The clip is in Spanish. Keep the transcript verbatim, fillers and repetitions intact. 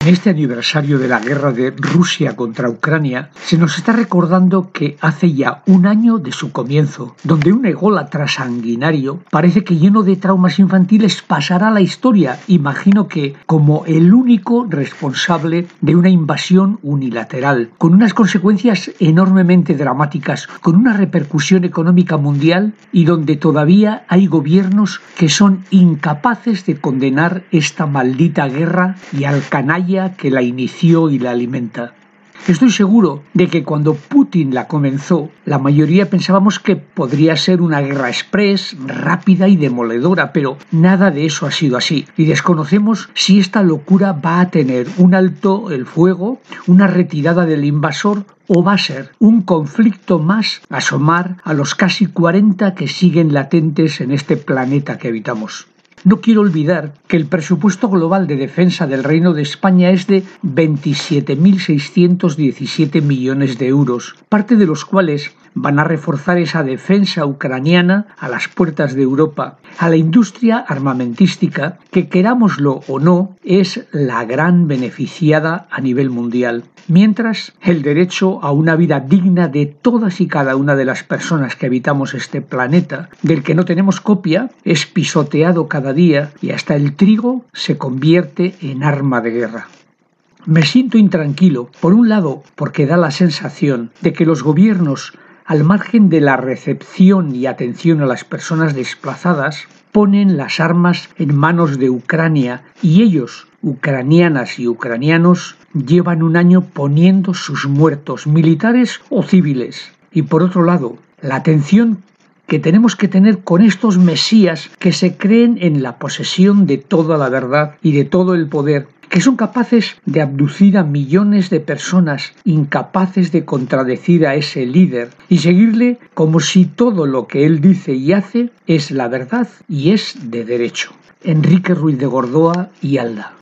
En este aniversario de la guerra de Rusia contra Ucrania, se nos está recordando que hace ya un año de su comienzo, donde un ególatra sanguinario parece que lleno de traumas infantiles pasará a la historia, imagino que como el único responsable de una invasión unilateral, con unas consecuencias enormemente dramáticas, con una repercusión económica mundial y donde todavía hay gobiernos que son incapaces de condenar esta maldita guerra y al canalla que la inició y la alimenta. Estoy seguro de que cuando Putin la comenzó, la mayoría pensábamos que podría ser una guerra express, rápida y demoledora, pero nada de eso ha sido así. Y desconocemos si esta locura va a tener un alto el fuego, una retirada del invasor o va a ser un conflicto más asomar a los casi cuarenta que siguen latentes en este planeta que habitamos. No quiero olvidar que el presupuesto global de defensa del Reino de España es de veintisiete mil seiscientos diecisiete millones de euros, parte de los cuales van a reforzar esa defensa ucraniana a las puertas de Europa, a la industria armamentística que, querámoslo o no, es la gran beneficiada a nivel mundial. Mientras, el derecho a una vida digna de todas y cada una de las personas que habitamos este planeta, del que no tenemos copia, es pisoteado cada día y hasta el trigo se convierte en arma de guerra. Me siento intranquilo, por un lado, porque da la sensación de que los gobiernos, al margen de la recepción y atención a las personas desplazadas, ponen las armas en manos de Ucrania y ellos, ucranianas y ucranianos, llevan un año poniendo sus muertos, militares o civiles. Y por otro lado, la atención que tenemos que tener con estos mesías que se creen en la posesión de toda la verdad y de todo el poder, que son capaces de abducir a millones de personas, incapaces de contradecir a ese líder y seguirle como si todo lo que él dice y hace es la verdad y es de derecho. Enrique Ruiz de Gordoa y Alda.